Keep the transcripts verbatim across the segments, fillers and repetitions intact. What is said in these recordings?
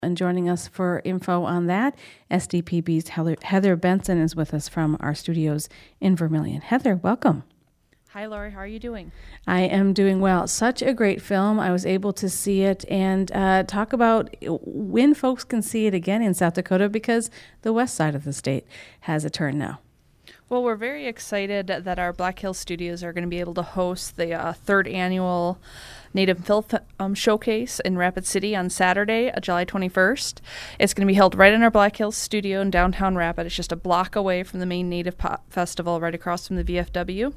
And joining us for info on that, S D P B's Heather, Heather Benson is with us from our studios in Vermilion. Heather, welcome. Hi, Lori. How are you doing? I am doing well. Such a great film. I was able to see it and uh, talk about when folks can see it again in South Dakota, because the west side of the state has a turn now. Well, we're very excited that our Black Hills Studios are going to be able to host the uh, third annual Native Film um, Showcase in Rapid City on Saturday, uh, July twenty-first. It's going to be held right in our Black Hills studio in downtown Rapid. It's just a block away from the main Native Pop Festival, right across from the V F W.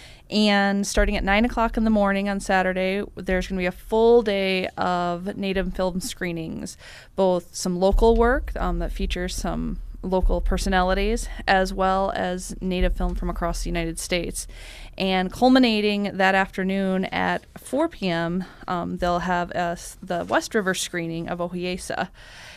And starting at nine o'clock in the morning on Saturday, there's going to be a full day of Native film screenings, both some local work um, that features some local personalities, as well as Native film from across the United States. And culminating that afternoon at four p.m., um, they'll have a, the West River screening of Ohiesa.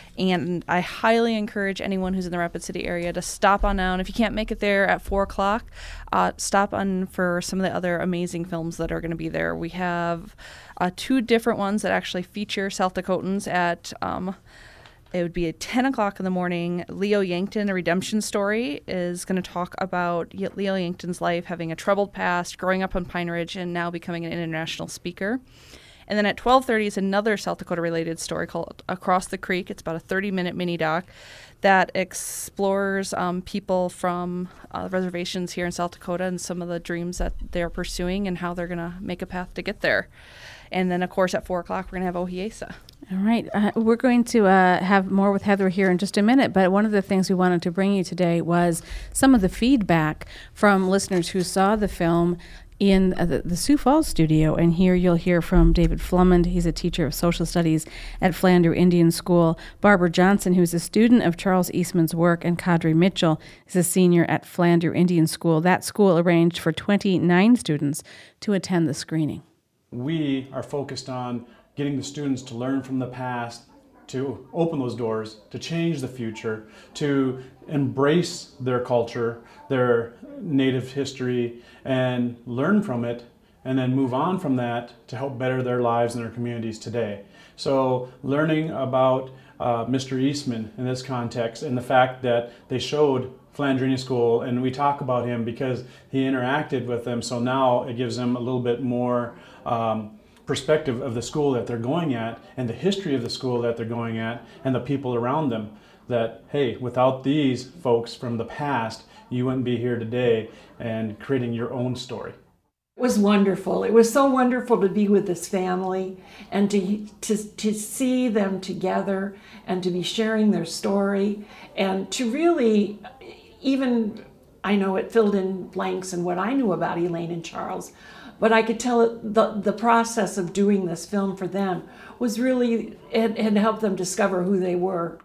And I highly encourage anyone who's in the Rapid City area to stop on down. If you can't make it there at four o'clock, uh, stop on for some of the other amazing films that are going to be there. We have uh, two different ones that actually feature South Dakotans at um, it would be at ten o'clock in the morning. Leo Yankton, A Redemption Story, is going to talk about Leo Yankton's life, having a troubled past, growing up on Pine Ridge, and now becoming an international speaker. And then at twelve thirty is another South Dakota-related story called Across the Creek. It's about a thirty-minute mini-doc that explores um, people from uh, reservations here in South Dakota and some of the dreams that they're pursuing and how they're going to make a path to get there. And then, of course, at four o'clock, we're going to have Ohiesa. All right. Uh, we're going to uh, have more with Heather here in just a minute, but one of the things we wanted to bring you today was some of the feedback from listeners who saw the film in uh, the, the Sioux Falls studio. And here you'll hear from David Flummond. He's a teacher of social studies at Flandreau Indian School. Barbara Johnson, who's a student of Charles Eastman's work, and Kadri Mitchell is a senior at Flandreau Indian School. That school arranged for twenty-nine students to attend the screening. We are focused on getting the students to learn from the past, to open those doors, to change the future, to embrace their culture, their native history, and learn from it, and then move on from that to help better their lives and their communities today. So learning about uh, Mister Eastman in this context, and the fact that they showed Flandreau Indian School, and we talk about him because he interacted with them, so now it gives them a little bit more um, perspective of the school that they're going at, and the history of the school that they're going at, and the people around them. That, hey, without these folks from the past, you wouldn't be here today and creating your own story. It was wonderful. It was so wonderful to be with this family and to, to, to see them together and to be sharing their story, and to really, even, I know it filled in blanks in what I knew about Elaine and Charles, but I could tell it, the, the process of doing this film for them was really, it had helped them discover who they were.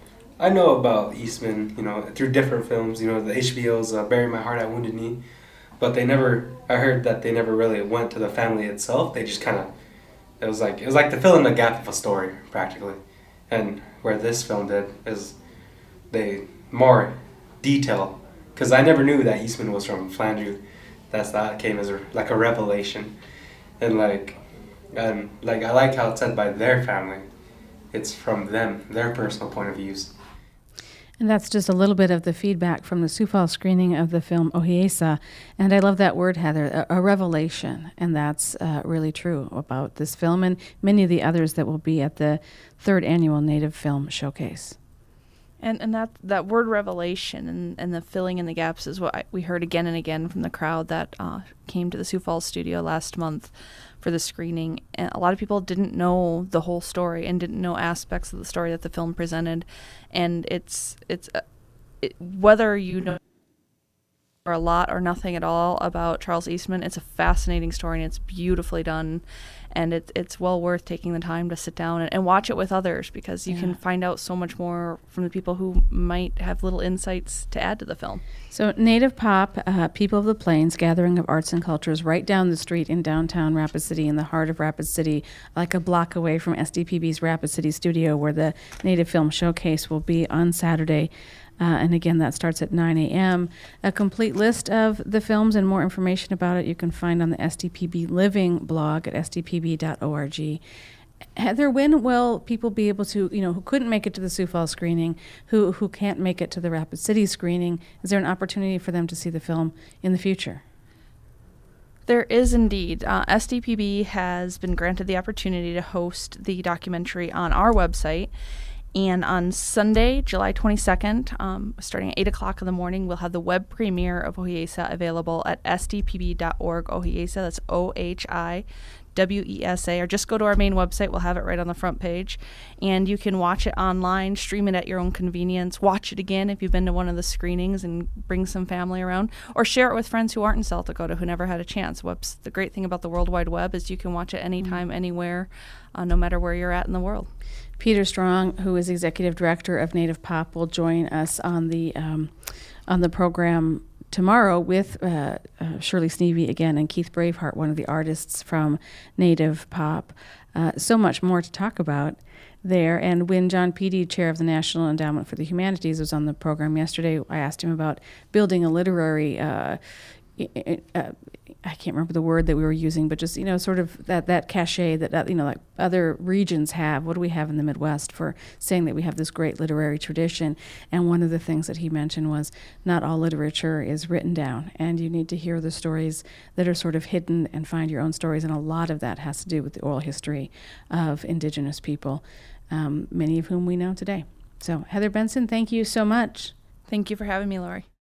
I know about Eastman, you know, through different films, you know, the H B O's uh, Bury My Heart at Wounded Knee, but they never, I heard that they never really went to the family itself. They just kind of, it was like, it was like to fill in the gap of a story, practically. And where this film did is they more detail, because I never knew that Eastman was from Flandreau. That's that came as a, like a revelation, and like, and like I like how it's said by their family. It's from them, their personal point of views. And that's just a little bit of the feedback from the Sioux Falls screening of the film Ohiesa. And I love that word, Heather, a, a revelation. And that's uh, really true about this film and many of the others that will be at the third annual Native Film Showcase. And and that, that word revelation and, and the filling in the gaps is what I, we heard again and again from the crowd that uh, came to the Sioux Falls studio last month for the screening. And a lot of people didn't know the whole story and didn't know aspects of the story that the film presented. And it's it's uh, it, whether you know or a lot or nothing at all about Charles Eastman, it's a fascinating story and it's beautifully done. And it, it's well worth taking the time to sit down and, and watch it with others, because you yeah. can find out so much more from the people who might have little insights to add to the film. So Native Pop, uh, People of the Plains, gathering of arts and cultures right down the street in downtown Rapid City, in the heart of Rapid City, like a block away from S D P B's Rapid City studio, where the Native Film Showcase will be on Saturday. Uh, and again, that starts at nine a.m. A complete list of the films and more information about it you can find on the S D P B Living blog at s d p b dot org. Heather, when will people be able to, you know, who couldn't make it to the Sioux Falls screening, who who can't make it to the Rapid City screening, is there an opportunity for them to see the film in the future? There is indeed. Uh, S D P B has been granted the opportunity to host the documentary on our website. And on Sunday, July twenty-second, um, starting at eight o'clock in the morning, we'll have the web premiere of Ohiesa available at s d p b dot org. Ohiesa, that's O H I W E S A, or just go to our main website. We'll have it right on the front page. And you can watch it online, stream it at your own convenience, watch it again if you've been to one of the screenings and bring some family around, or share it with friends who aren't in South Dakota who never had a chance. What's the great thing about the World Wide Web is you can watch it anytime, mm-hmm. anywhere, uh, no matter where you're at in the world. Peter Strong, who is Executive Director of Native Pop, will join us on the um, on the program tomorrow with uh, uh, Shirley Sneevy again and Keith Braveheart, one of the artists from Native Pop. Uh, so much more to talk about there. And when John Peedy, chair of the National Endowment for the Humanities, was on the program yesterday, I asked him about building a literary uh, uh, I can't remember the word that we were using, but just, you know, sort of that, that cachet that, that, you know, like other regions have. What do we have in the Midwest for saying that we have this great literary tradition? And one of the things that he mentioned was not all literature is written down, and you need to hear the stories that are sort of hidden and find your own stories. And a lot of that has to do with the oral history of Indigenous people, um, many of whom we know today. So, Heather Benson, thank you so much. Thank you for having me, Lori.